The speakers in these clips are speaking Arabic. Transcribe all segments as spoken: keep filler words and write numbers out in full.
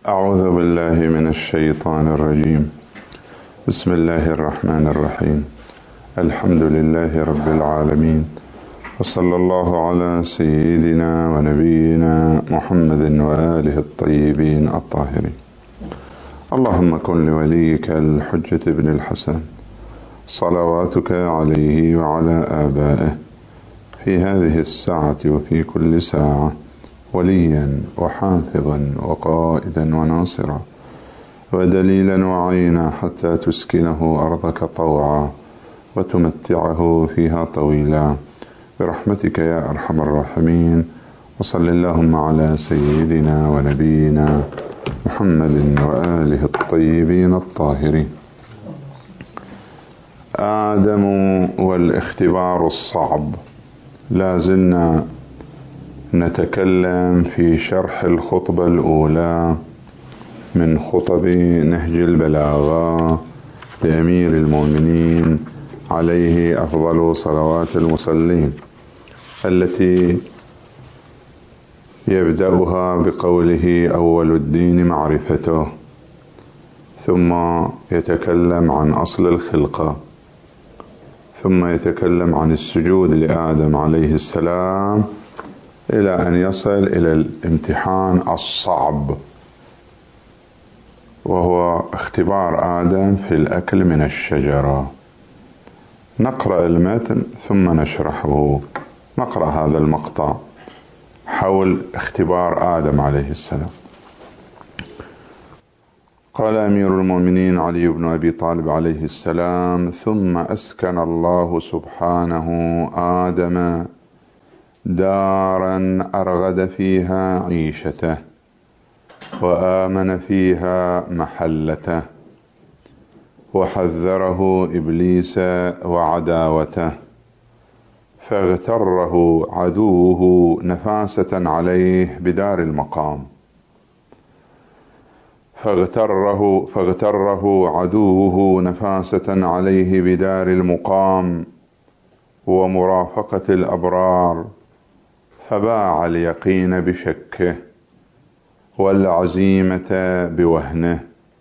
أعوذ بالله من الشيطان الرجيم. بسم الله الرحمن الرحيم. الحمد لله رب العالمين، وصلى الله على سيدنا ونبينا محمد وآله الطيبين الطاهرين. اللهم كن لوليك الحجة بن الحسن صلواتك عليه وعلى آبائه في هذه الساعة وفي كل ساعة وليا وحافظا وقائدا وناصرا ودليلا وعينا، حتى تسكنه أرضك طوعا وتمتعه فيها طويلا برحمتك يا أرحم الراحمين. وصل اللهم على سيدنا ونبينا محمد وآله الطيبين الطاهرين. آدم والاختبار الصعب. لا زلنا نتكلم في شرح الخطبة الأولى من خطب نهج البلاغة لأمير المؤمنين عليه أفضل صلوات المصلين، التي يبدأها بقوله: أول الدين معرفته، ثم يتكلم عن أصل الخلقة، ثم يتكلم عن السجود لآدم عليه السلام، إلى أن يصل إلى الامتحان الصعب، وهو اختبار آدم في الأكل من الشجرة. نقرأ المتن ثم نشرحه. نقرأ هذا المقطع حول اختبار آدم عليه السلام. قال أمير المؤمنين علي بن أبي طالب عليه السلام: ثم أسكن الله سبحانه آدم دارا أرغد فيها عيشته، وآمن فيها محلته، وحذره إبليس وعداوته، فاغتره عدوه نفاسة عليه بدار المقام فاغتره, فاغتره عدوه نفاسة عليه بدار المقام ومرافقة الأبرار، فباع اليقين بشكه والعزيمة بوهنه،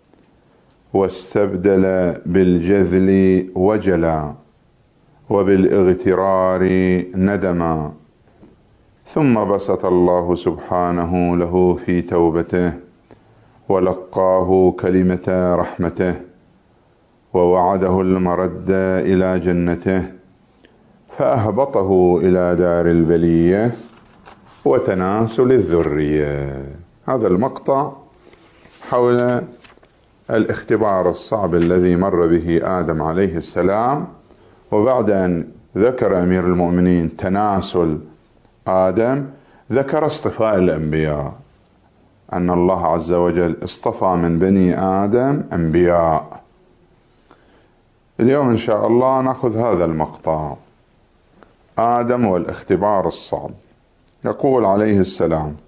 واستبدل بالجذل وجلا وبالاغترار ندما. ثم بسط الله سبحانه له في توبته ولقاه كلمة رحمته، ووعده المرد إلى جنته، فأهبطه إلى دار البلية وتناسل الذرية. هذا المقطع حول الاختبار الصعب الذي مر به آدم عليه السلام. وبعد أن ذكر أمير المؤمنين تناسل آدم، ذكر اصطفاء الأنبياء، أن الله عز وجل اصطفى من بني آدم أنبياء. اليوم إن شاء الله نأخذ هذا المقطع، آدم والاختبار الصعب. يقول عليه السلام: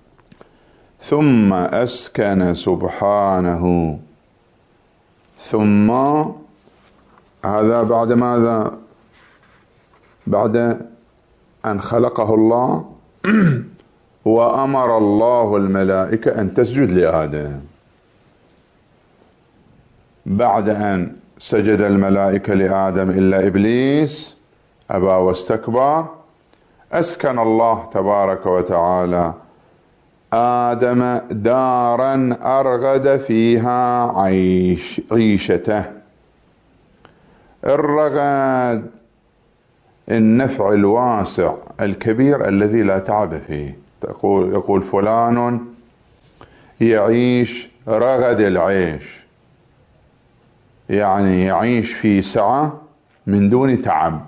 ثم أسكن سبحانه. ثم هذا بعد ماذا؟ بعد أن خلقه الله وأمر الله الملائكة أن تسجد لآدم. بعد أن سجد الملائكة لآدم إلا إبليس أبى واستكبر، أسكن الله تبارك وتعالى آدم دارا أرغد فيها عيش عيشته. الرغد النفع الواسع الكبير الذي لا تعب فيه. تقول يقول فلان يعيش رغد العيش، يعني يعيش في سعة من دون تعب.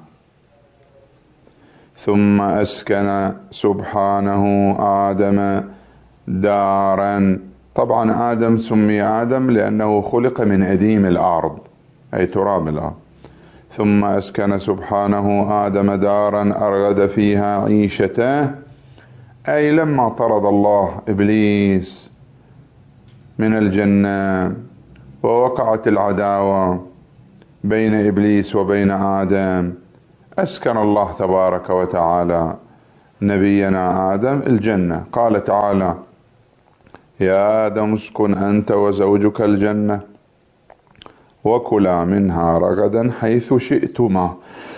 ثم أسكن سبحانه آدم دارا. طبعا آدم سمي آدم لأنه خلق من أديم الأرض، أي تراب الأرض. ثم أسكن سبحانه آدم دارا أرغد فيها عيشته، أي لما طرد الله إبليس من الجنة ووقعت العداوة بين إبليس وبين آدم، أسكن الله تبارك وتعالى نبينا آدم الجنة. قال تعالى: يا آدم اسكن أنت وزوجك الجنة وكلا منها رغدا حيث شئتما.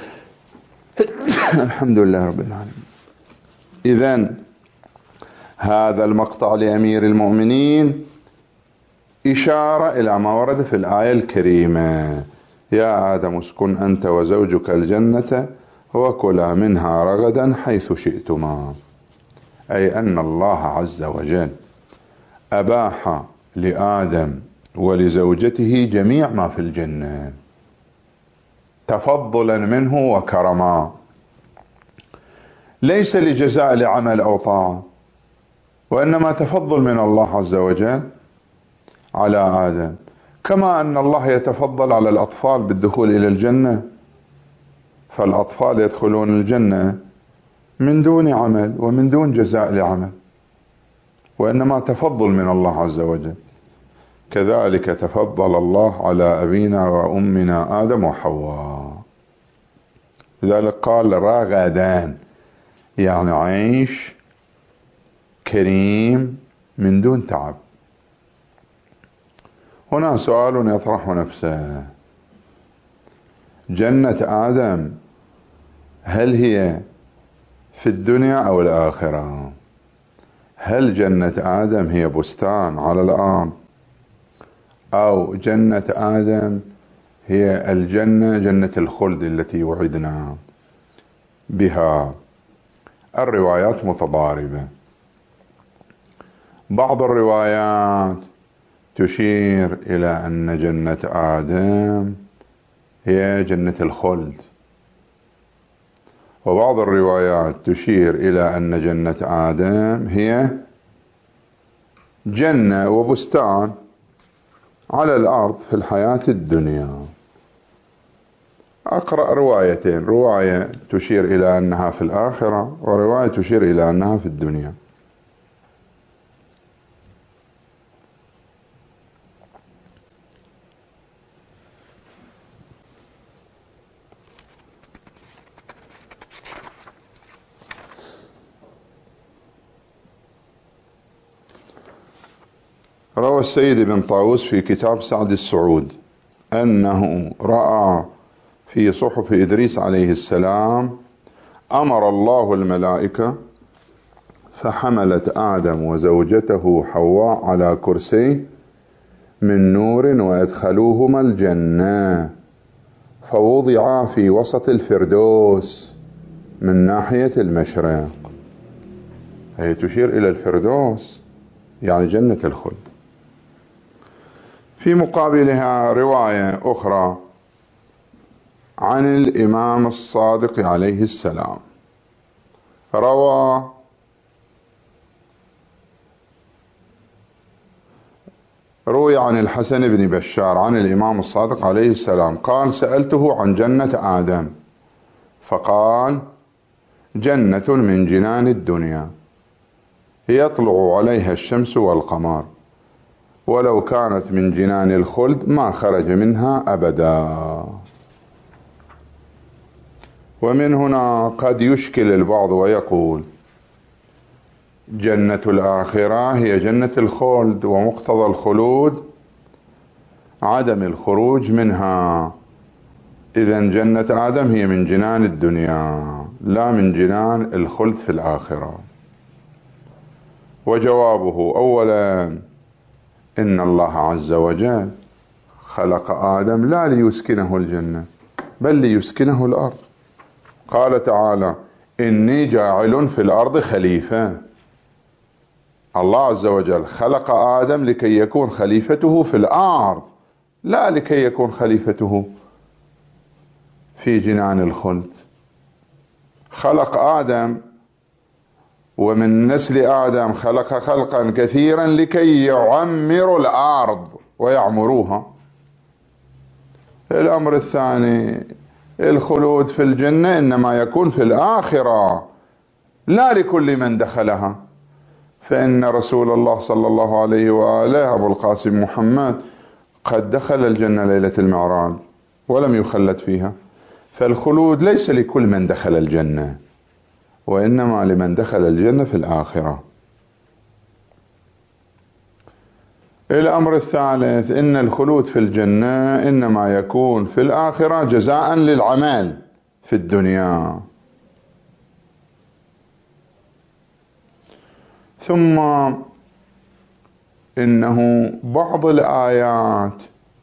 الحمد لله رب العالمين. إذن هذا المقطع لأمير المؤمنين إشارة إلى ما ورد في الآية الكريمة: يا آدم اسكن أنت وزوجك الجنة وكلا منها رغدا حيث شئتما، أي أن الله عز وجل أباح لآدم ولزوجته جميع ما في الجنة تفضلا منه وكرما، ليس لجزاء لعمل أو طاعة، وإنما تفضل من الله عز وجل على آدم، كما أن الله يتفضل على الأطفال بالدخول إلى الجنة، فالأطفال يدخلون الجنة من دون عمل ومن دون جزاء لعمل، وإنما تفضل من الله عز وجل. كذلك تفضل الله على أبينا وأمنا آدم وحواء، لذلك قال رغدان، يعني عيش كريم من دون تعب. هنا سؤال يطرح نفسه: جنة آدم هل هي في الدنيا أو الآخرة؟ هل جنة آدم هي بستان على الأرض، أو جنة آدم هي الجنة جنة الخلد التي وعدنا بها؟ الروايات متضاربة. بعض الروايات تشير إلى أن جنة آدم هي جنة الخلد، وبعض الروايات تشير إلى أن جنة آدم هي جنة وبستان على الأرض في الحياة الدنيا. أقرأ روايتين: رواية تشير إلى أنها في الآخرة، ورواية تشير إلى أنها في الدنيا. روى السيد بن طاووس في كتاب سعد السعود أنه رأى في صحف إدريس عليه السلام أمر الله الملائكة فحملت آدم وزوجته حواء على كرسي من نور وأدخلوهما الجنة، فوضعا في وسط الفردوس من ناحية المشرق. هي تشير إلى الفردوس، يعني جنة الخلد. في مقابلها رواية أخرى عن الإمام الصادق عليه السلام، روى روي عن الحسن بن بشار عن الإمام الصادق عليه السلام قال: سألته عن جنة آدم فقال: جنة من جنان الدنيا يطلع عليها الشمس والقمر، ولو كانت من جنان الخلد ما خرج منها أبدا. ومن هنا قد يشكل البعض ويقول: جنة الآخرة هي جنة الخلد، ومقتضى الخلود عدم الخروج منها، إذن جنة آدم هي من جنان الدنيا لا من جنان الخلد في الآخرة. وجوابه: أولا إن الله عز وجل خلق آدم لا ليسكنه الجنة بل ليسكنه الأرض. قال تعالى: إني جاعل في الأرض خليفة. الله عز وجل خلق آدم لكي يكون خليفته في الأرض، لا لكي يكون خليفته في جنان الخلد. خلق آدم ومن نسل آدم خلق خلقا كثيرا لكي يعمر الأرض ويعمروها. الأمر الثاني: الخلود في الجنة إنما يكون في الآخرة لا لكل من دخلها، فإن رسول الله صلى الله عليه وآله أبو القاسم محمد قد دخل الجنة ليلة المعراج ولم يخلد فيها، فالخلود ليس لكل من دخل الجنة، وإنما لمن دخل الجنة في الآخرة. الأمر الثالث إن الخلود في الجنة إنما يكون في الآخرة جزاء للعمل في الدنيا. ثم إنه بعض الآيات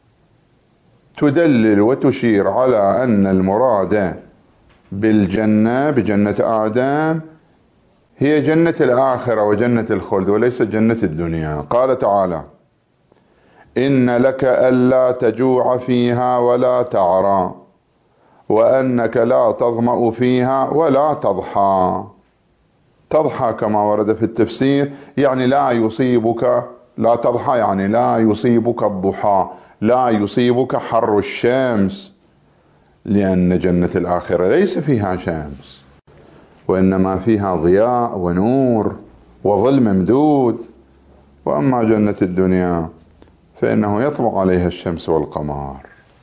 تدلل وتشير على أن المراد بالجنة بجنة آدم هي جنة الآخرة وجنة الخلد وليس جنة الدنيا. قال تعالى: إن لك ألا تجوع فيها ولا تعرى وأنك لا تظمأ فيها ولا تضحى. تضحى كما ورد في التفسير يعني لا يصيبك، لا تضحى يعني لا يصيبك الضحى، لا يصيبك حر الشمس، لأن جنة الآخرة ليس فيها شمس وإنما فيها ضياء ونور وظل ممدود. وأما جنة الدنيا فإنه يطلع عليها الشمس والقمر.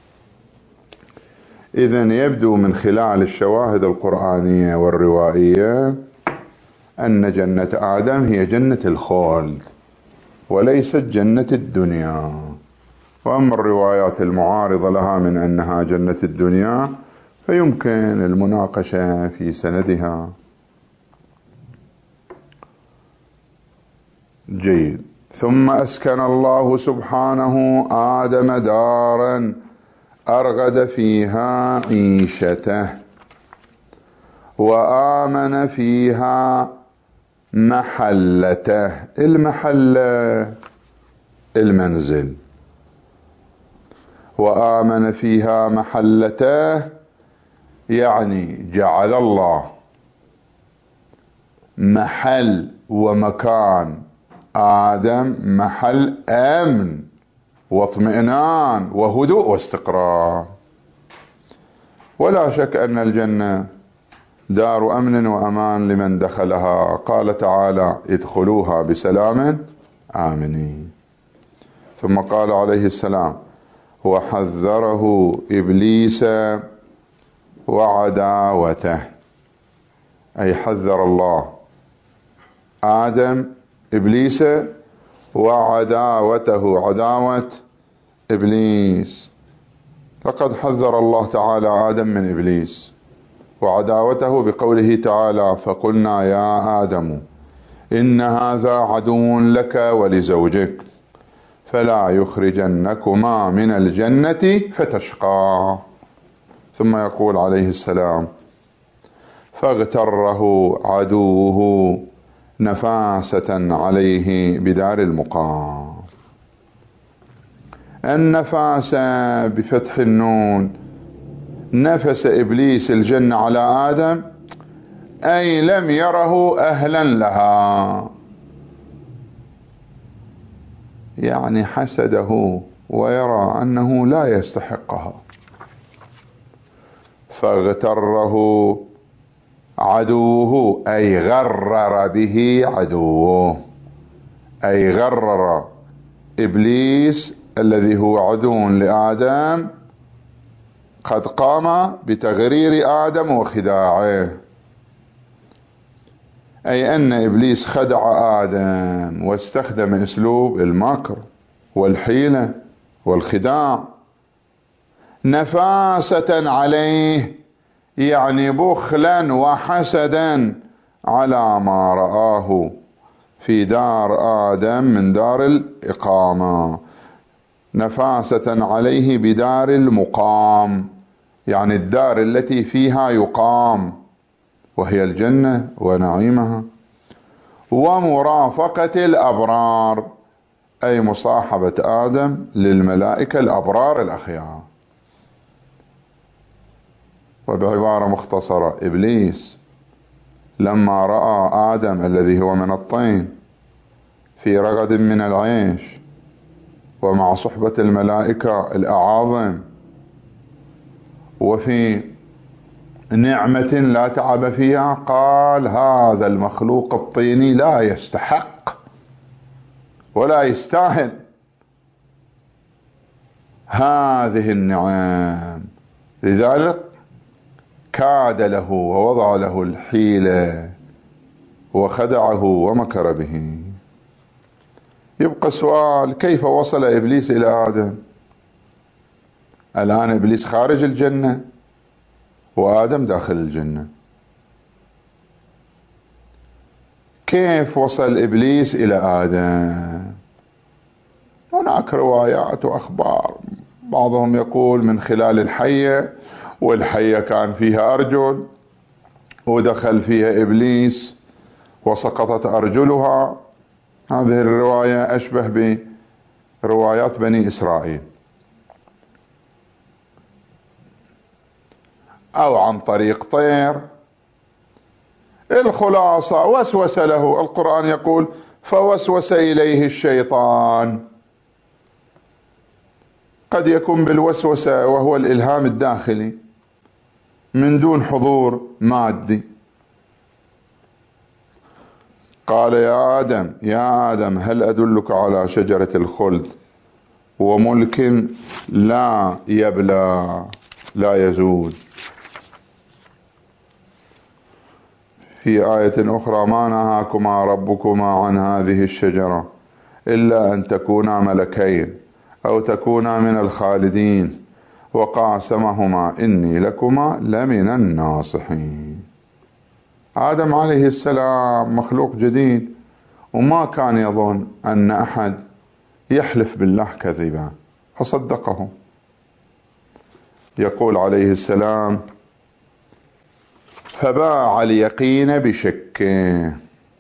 إذن يبدو من خلال الشواهد القرآنية والروائية أن جنة آدم هي جنة الخلد وليست جنة الدنيا. وأما الروايات المعارضة لها من أنها جنة الدنيا فيمكن المناقشة في سندها. جيد. ثم أسكن الله سبحانه آدم دارا أرغد فيها عيشته وآمن فيها محلته. المحلة المنزل. وآمن فيها محلته يعني جعل الله محل ومكان آدم محل أمن واطمئنان وهدوء واستقرار. ولا شك أن الجنة دار أمن وأمان لمن دخلها. قال تعالى: ادخلوها بسلام آمنين. ثم قال عليه السلام: وحذره إبليس وعداوته، أي حذر الله آدم إبليس وعداوته، عداوة إبليس. لقد حذر الله تعالى آدم من إبليس وعداوته بقوله تعالى: فقلنا يا آدم إن هذا عدو لك ولزوجك فلا يخرجنكما من الجنة فتشقى. ثم يقول عليه السلام: فاغتره عدوه نفاسة عليه بدار المقام. النفاسة بفتح النون. نفس إبليس الجنة على آدم أي لم يره أهلا لها، يعني حسده ويرى أنه لا يستحقها. فاغتره عدوه أي غرر به عدوه، أي غرر إبليس الذي هو عدو لآدم قد قام بتغرير آدم وخداعه. أي أن إبليس خدع آدم واستخدم أسلوب المكر والحيلة والخداع. نفاسة عليه يعني بخلا وحسدا على ما رآه في دار آدم من دار الإقامة. نفاسة عليه بدار المقام يعني الدار التي فيها يقام وهي الجنة ونعيمها. ومرافقة الأبرار أي مصاحبة آدم للملائكة الأبرار الأخيار. وبعبارة مختصرة: إبليس لما رأى آدم الذي هو من الطين في رغد من العيش ومع صحبة الملائكة الأعاظم وفي نعمة لا تعب فيها، قال: هذا المخلوق الطيني لا يستحق ولا يستاهل هذه النعم. لذلك كاد له ووضع له الحيلة وخدعه ومكر به. يبقى السؤال: كيف وصل إبليس إلى آدم؟ الآن إبليس خارج الجنة وآدم داخل الجنة، كيف وصل إبليس إلى آدم؟ هناك روايات وأخبار، بعضهم يقول من خلال الحية، والحية كان فيها أرجل ودخل فيها إبليس وسقطت أرجلها. هذه الرواية أشبه بروايات بني إسرائيل. أو عن طريق طير. الخلاصة وسوس له، القرآن يقول: فوسوس إليه الشيطان. قد يكون بالوسوسة وهو الإلهام الداخلي من دون حضور مادي. قال: يا آدم يا آدم هل أدلك على شجرة الخلد وملك لا يبلى لا يزول. في آية أخرى: ما نهاكما ربكما عن هذه الشجرة إلا أن تكونا ملكين أو تكونا من الخالدين وقاسمهما إني لكما لمن الناصحين. آدم عليه السلام مخلوق جديد، وما كان يظن أن أحد يحلف بالله كذبا فصدقه. يقول عليه السلام: فباع اليقين بشكه.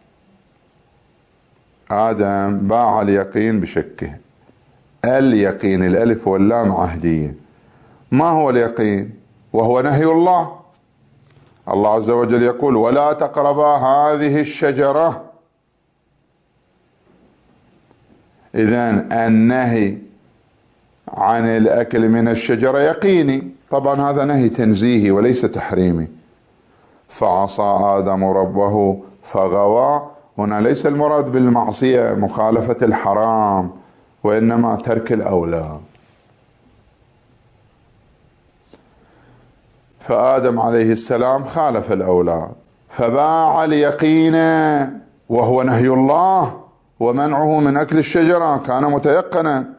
آدم باع اليقين بشكه. اليقين الألف واللام عهدية. ما هو اليقين؟ وهو نهي الله. الله عز وجل يقول: ولا تقربا هذه الشجرة. إذن النهي عن الأكل من الشجرة يقيني، طبعا هذا نهي تنزيهي وليس تحريمي. فعصى آدم ربه فغوى. هنا ليس المراد بالمعصية مخالفة الحرام، وإنما ترك الأولى. فآدم عليه السلام خالف الأولاد، فباع اليقين وهو نهي الله ومنعه من أكل الشجرة، كان متيقنا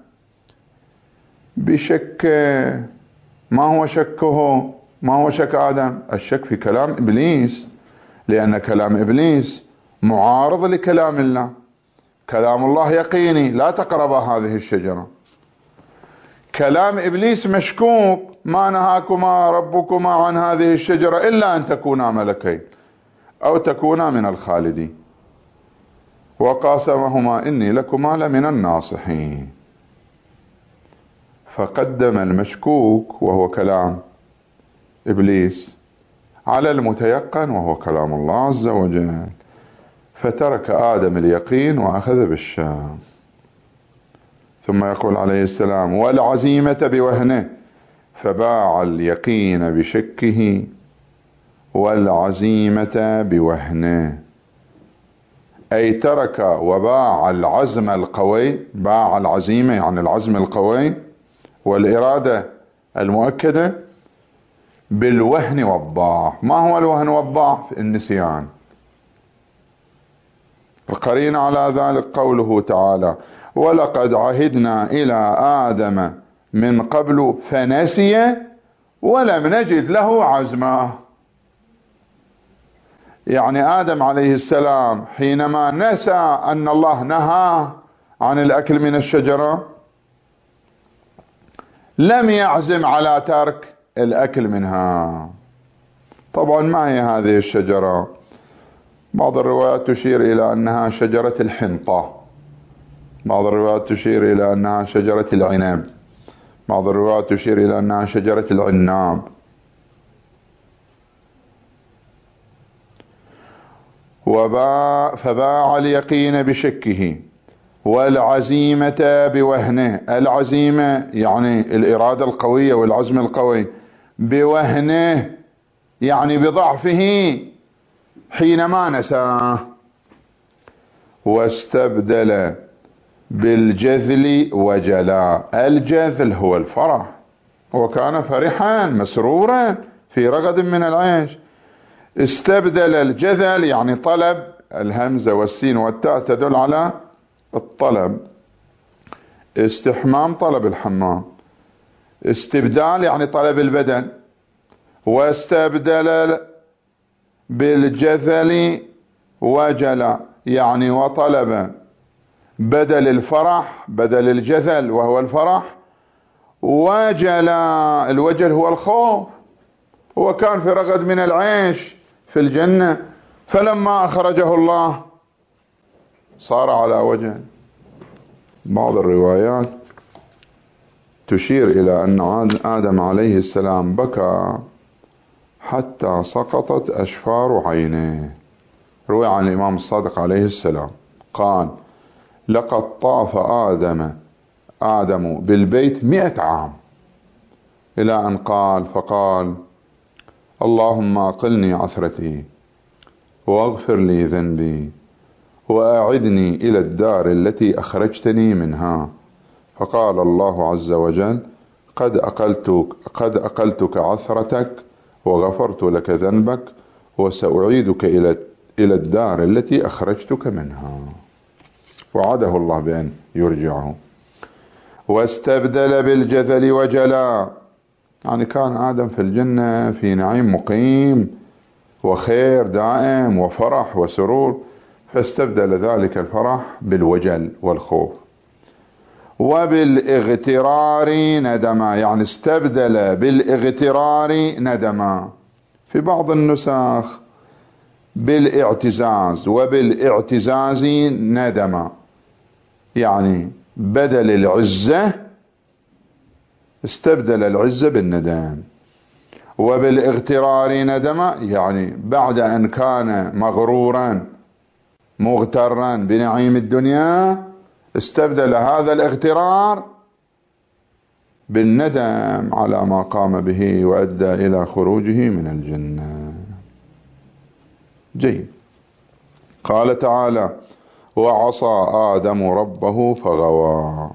بشك. ما هو شكه؟ ما هو شك آدم؟ الشك في كلام إبليس، لأن كلام إبليس معارض لكلام الله. كلام الله يقيني: لا تقربا هذه الشجرة. كلام إبليس مشكوك: ما نهاكما ربكما عن هذه الشجرة إلا أن تكونا ملكين أو تكونا من الخالدين وقاسمهما إني لكما لمن الناصحين. فقدم المشكوك وهو كلام إبليس على المتيقن وهو كلام الله عز وجل، فترك آدم اليقين وأخذ بالشام. ثم يقول عليه السلام: والعزيمة بوهنه. فباع اليقين بشكه والعزيمة بوهنه، أي ترك وباع العزم القوي. باع العزيمة يعني العزم القوي والإرادة المؤكدة بالوهن والضعف. ما هو الوهن والضعف؟ النسيان. القرين على ذلك قوله تعالى: ولقد عهدنا إلى آدم من قبل فنسي ولم نجد له عزما. يعني آدم عليه السلام حينما نسى أن الله نهى عن الأكل من الشجرة لم يعزم على ترك الأكل منها. طبعا ما هي هذه الشجرة؟ بعض الروايات تشير إلى أنها شجرة الحنطة، بعض الروايات تشير إلى أنها شجرة العنب، بعض الروايات تشير إلى أنها شجرة العناب. وباع فباع اليقين بشكه والعزيمة بوهنه. العزيمة يعني الإرادة القوية والعزم القوي، بوهنه يعني بضعفه حينما نساه. واستبدل بالجذل وجلاء. الجذل هو الفرح، وكان فرحا مسرورا في رغد من العيش. استبدل الجذل يعني طلب، الهمزة والسين والتاء تدل على الطلب، استحمام طلب الحمام، استبدال يعني طلب البدن، واستبدل بالجثل وجل يعني وطلب بدل الفرح بدل الجثل وهو الفرح، وجل الوجل هو الخوف. هو كان في رغد من العيش في الجنة، فلما أخرجه الله صار على وجل. بعض الروايات تشير إلى أن آدم عليه السلام بكى حتى سقطت أشفار عينيه. روي عن الإمام الصادق عليه السلام قال: لقد طاف آدم آدم بالبيت مئة عام، إلى أن قال فقال: اللهم أقلني عثرتي واغفر لي ذنبي وأعدني إلى الدار التي أخرجتني منها. فقال الله عز وجل: قد أقلتك, قد أقلتك عثرتك وغفرت لك ذنبك وسأعيدك إلى إلى الدار التي أخرجتك منها. وعده الله بأن يرجعه. واستبدل بالجثل وجلا، يعني كان آدم في الجنة في نعيم مقيم وخير دائم وفرح وسرور، فاستبدل ذلك الفرح بالوجل والخوف. وبالاغترار ندما، يعني استبدل بالاغترار ندما. في بعض النسخ بالاعتزاز، وبالاعتزاز ندما، يعني بدل العزة استبدل العزة بالندم. وبالاغترار ندما، يعني بعد أن كان مغرورا مغترا بنعيم الدنيا استبدل هذا الاغترار بالندم على ما قام به وأدى إلى خروجه من الجنة. جيد. قال تعالى: وعصى آدم ربه فغوى.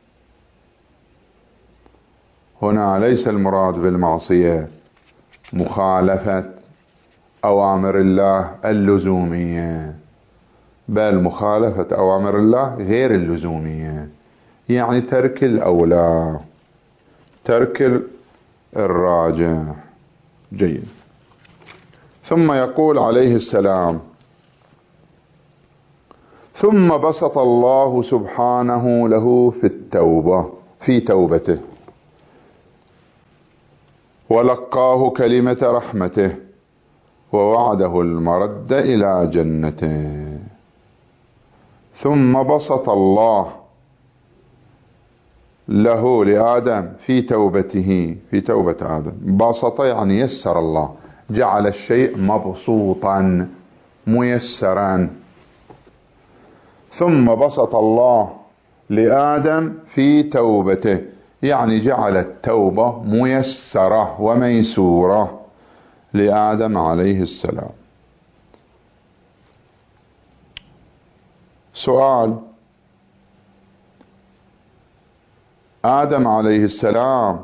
هنا ليس المراد بالمعصية مخالفة أوامر الله اللزومية، بل مخالفة أوامر الله غير اللزومية، يعني ترك الأولى، ترك الراجح. جيد. ثم يقول عليه السلام: ثم بسط الله سبحانه له في التوبة في توبته ولقاه كلمة رحمته ووعده المرد إلى جنته. ثم بسط الله له لآدم في توبته، في توبة آدم. بسط يعني يسر الله، جعل الشيء مبسوطا ميسرا. ثم بسط الله لآدم في توبته، يعني جعل التوبة ميسرة وميسورة لآدم عليه السلام. سؤال: آدم عليه السلام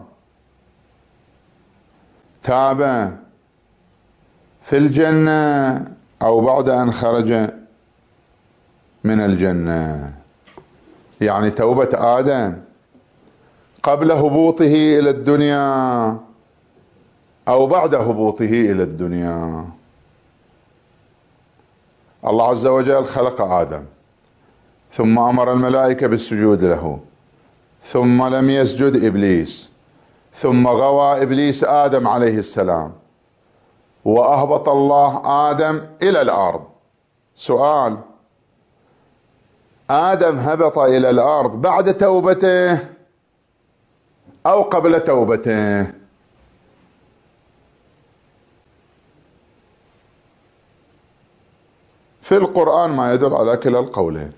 تاب في الجنة أو بعد أن خرج من الجنة؟ يعني توبة آدم قبل هبوطه إلى الدنيا أو بعد هبوطه إلى الدنيا؟ الله عز وجل خلق آدم، ثم أمر الملائكة بالسجود له، ثم لم يسجد إبليس، ثم غوى إبليس آدم عليه السلام، وأهبط الله آدم إلى الأرض. سؤال: آدم هبط إلى الأرض بعد توبته أو قبل توبته؟ في القرآن ما يدل على كلا القولين.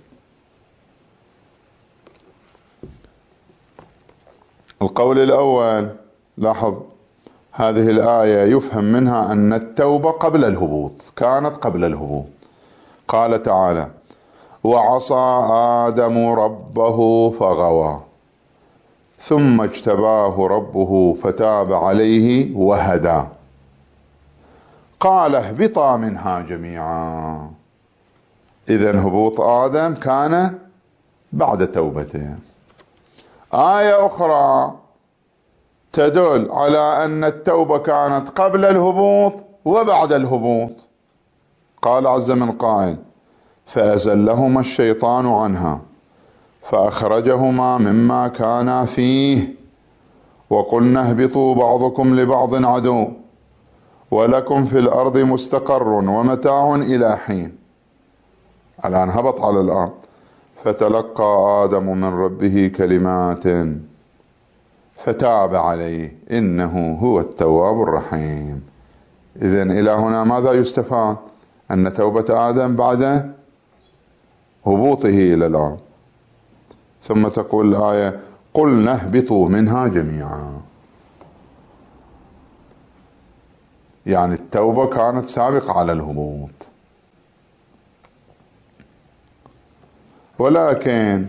القول الأول، لاحظ هذه الآية يفهم منها أن التوبة قبل الهبوط، كانت قبل الهبوط. قال تعالى: وعصى آدم ربه فغوى ثم اجتباه ربه فتاب عليه وهدى. قال: اهبطا منها جميعا. إذن هبوط آدم كان بعد توبته. آية أخرى تدل على أن التوبة كانت قبل الهبوط وبعد الهبوط. قال عز من قائل: فأزلهما الشيطان عنها فأخرجهما مما كانا فيه وقلنا اهبطوا بعضكم لبعض عدو ولكم في الأرض مستقر ومتاع إلى حين. الآن هبط على الأرض. فتلقى آدم من ربه كلمات فتاب عليه إنه هو التواب الرحيم. إذن إلى هنا ماذا يستفاد؟ أن توبة آدم بعد هبوطه إلى الأرض. ثم تقول الآية: قلنا اهبطوا منها جميعا. يعني التوبة كانت سابقة على الهبوط. ولكن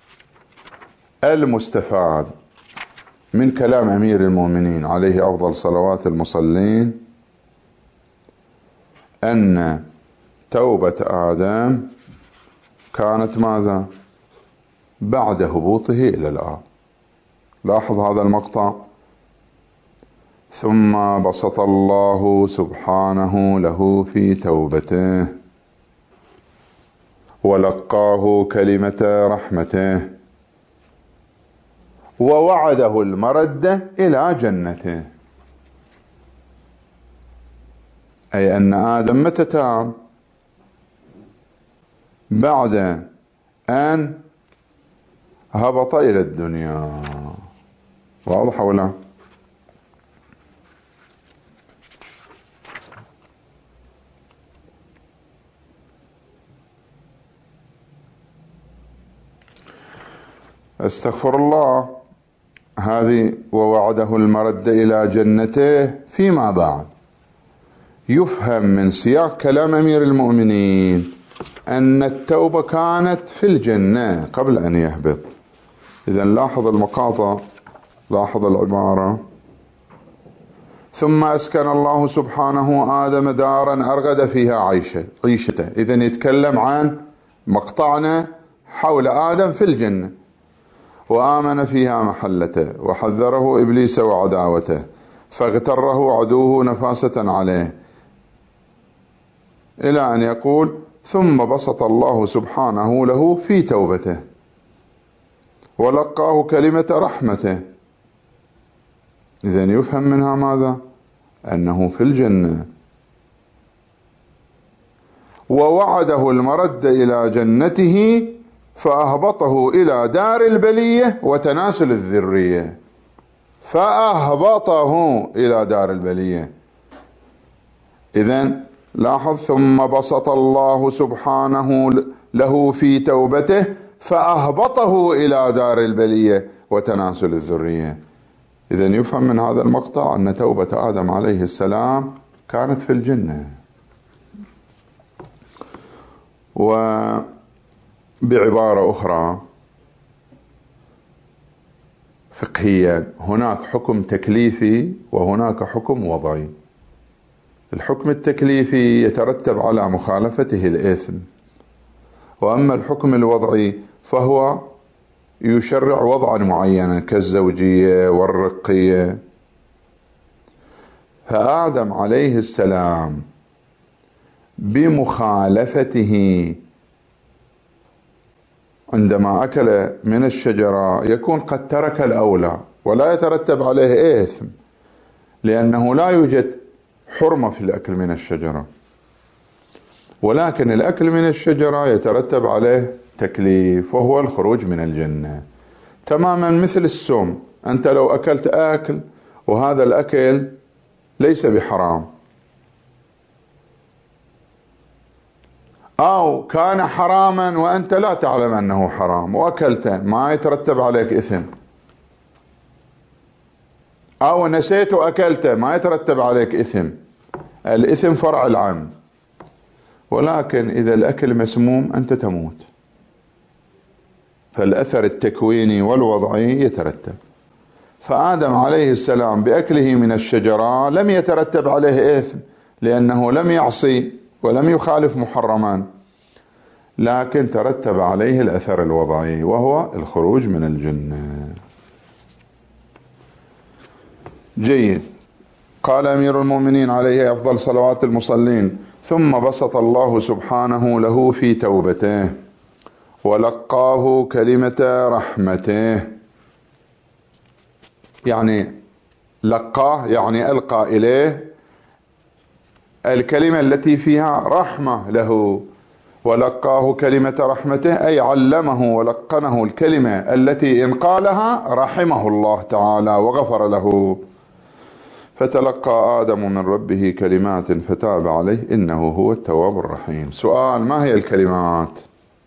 المستفاد من كلام أمير المؤمنين عليه أفضل صلوات المصلين أن توبة آدم كانت ماذا؟ بعد هبوطه إلى الأرض. لاحظ هذا المقطع: ثم بسط الله سبحانه له في توبته ولقاه كلمة رحمته ووعده المردة إلى جنته. أي أن آدم متى تاب؟ بعد أن هبط إلى الدنيا. واضح ولا؟ استغفر الله. هذه ووعده المرد إلى جنته فيما بعد. يفهم من سياق كلام أمير المؤمنين أن التوبة كانت في الجنة قبل أن يهبط. إذن لاحظ المقاطع، لاحظ العبارة: ثم أسكن الله سبحانه آدم دارا أرغد فيها عيشة عيشته. إذن يتكلم عن مقطعنا حول آدم في الجنة. وآمن فيها محلته وحذره إبليس وعداوته فاغتره عدوه نفاسة عليه، إلى أن يقول: ثم بسط الله سبحانه له في توبته ولقاه كلمة رحمته. إذن يفهم منها ماذا؟ أنه في الجنة. ووعده المرد إلى جنته فأهبطه إلى دار البلية وتناسل الذرية. فأهبطه إلى دار البلية. إذن لاحظ: ثم بسط الله سبحانه له في توبته فأهبطه إلى دار البلية وتناسل الذرية. إذن يفهم من هذا المقطع أن توبة آدم عليه السلام كانت في الجنة. وبعبارة أخرى فقهيا، هناك حكم تكليفي وهناك حكم وضعي. الحكم التكليفي يترتب على مخالفته الإثم، وأما الحكم الوضعي فهو يشرع وضعا معينا كالزوجية والرقية. فآدم عليه السلام بمخالفته عندما أكل من الشجرة يكون قد ترك الأولى ولا يترتب عليه إثم، لأنه لا يوجد حرمة في الأكل من الشجرة، ولكن الأكل من الشجرة يترتب عليه تكليف وهو الخروج من الجنة. تماما مثل السم، أنت لو أكلت أكل وهذا الأكل ليس بحرام أو كان حراما وأنت لا تعلم أنه حرام وأكلته، ما يترتب عليك إثم. أو نسيت وأكلته، ما يترتب عليك إثم. الإثم فرع العمد. ولكن إذا الأكل مسموم أنت تموت، فالأثر التكويني والوضعي يترتب. فآدم عليه السلام بأكله من الشجرة لم يترتب عليه إثم، لأنه لم يعصي ولم يخالف محرمان، لكن ترتب عليه الأثر الوضعي وهو الخروج من الجنة. جيد. قال أمير المؤمنين عليه أفضل صلوات المصلين: ثم بسط الله سبحانه له في توبته ولقاه كلمة رحمته. يعني لقاه يعني ألقى إليه الكلمة التي فيها رحمة له، ولقاه كلمة رحمته أي علمه ولقنه الكلمة التي إن قالها رحمه الله تعالى وغفر له. فتلقى آدم من ربه كلمات فتاب عليه إنه هو التواب الرحيم. سؤال: ما هي الكلمات؟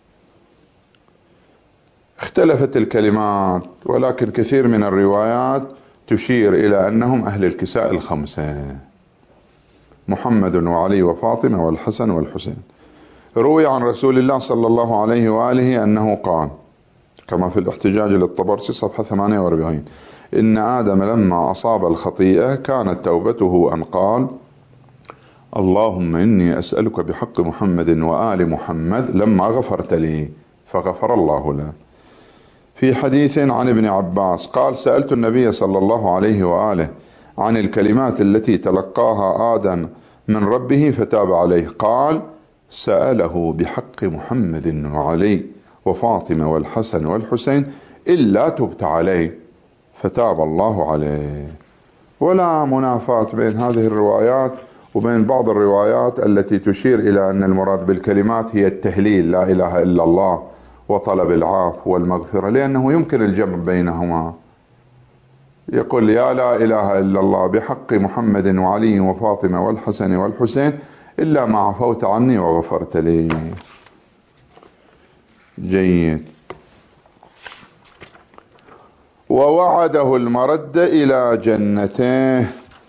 اختلفت الكلمات، ولكن كثير من الروايات تشير إلى أنهم أهل الكساء الخمسة: محمد وعلي وفاطمة والحسن والحسين. روي عن رسول الله صلى الله عليه وآله أنه قال كما في الاحتجاج للطبرسي صفحة ثمانية وأربعين: إن آدم لما أصاب الخطيئة كانت توبته أن قال: اللهم إني أسألك بحق محمد وآل محمد لما غفرت لي، فغفر الله له. في حديث عن ابن عباس قال: سألت النبي صلى الله عليه وآله عن الكلمات التي تلقاها آدم من ربه فتاب عليه. قال: سأله بحق محمد وعلي وفاطمة والحسن والحسين إلا تبت عليه فتاب الله عليه. ولا منافاة بين هذه الروايات وبين بعض الروايات التي تشير إلى أن المراد بالكلمات هي التهليل لا إله إلا الله وطلب العفو والمغفرة، لأنه يمكن الجمع بينهما. يقول: يا لا إله إلا الله بحق محمد وعلي وفاطمة والحسن والحسين إلا ما عفوت عني وغفرت لي. جيد. ووعده المرد إلى جنته.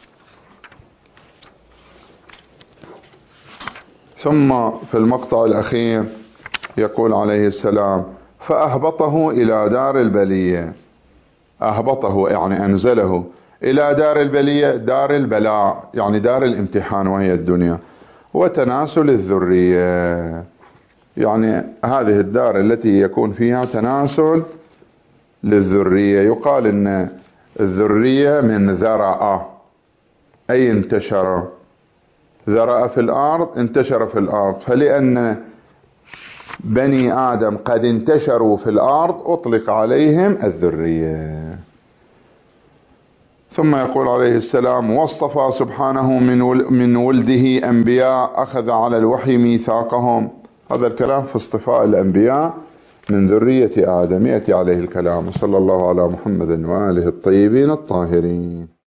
ثم في المقطع الأخير يقول عليه السلام: فأهبطه إلى دار البلية. أهبطه يعني أنزله إلى دار البلية، دار البلاء يعني دار الامتحان وهي الدنيا، وتناسل الذرية يعني هذه الدار التي يكون فيها تناسل للذرية. يقال إن الذرية من ذرأ أي انتشر، ذرأ في الأرض انتشر في الأرض، فلأن بني آدم قد انتشروا في الأرض أطلق عليهم الذرية. ثم يقول عليه السلام: واصطفى سبحانه من ولده أنبياء أخذ على الوحي ميثاقهم. هذا الكلام في اصطفاء الأنبياء من ذرية آدم يأتي عليه الكلام. صلى الله على محمد وآله الطيبين الطاهرين.